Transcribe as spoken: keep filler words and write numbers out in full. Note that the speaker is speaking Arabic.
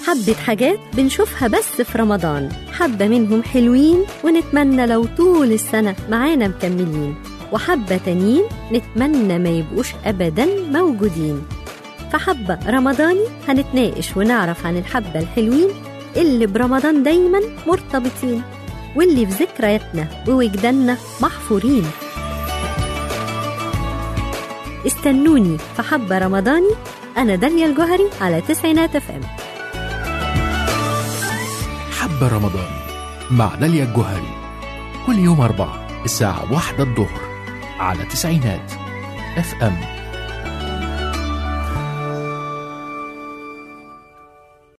حبة حاجات بنشوفها بس في رمضان، حبة منهم حلوين ونتمنى لو طول السنة معانا مكملين، وحبة تانيين نتمنى ما يبقوش أبداً موجودين. فحبة رمضاني هنتناقش ونعرف عن الحبة الحلوين اللي برمضان دايماً مرتبطين، واللي في ذكرياتنا ووجداننا محفورين. استنوني في حبة رمضاني، أنا داليا الجوهري على تسعينات اف ام. حبة رمضان مع داليا الجوهري كل يوم أربعة الساعة واحدة الظهر على تسعينات اف ام.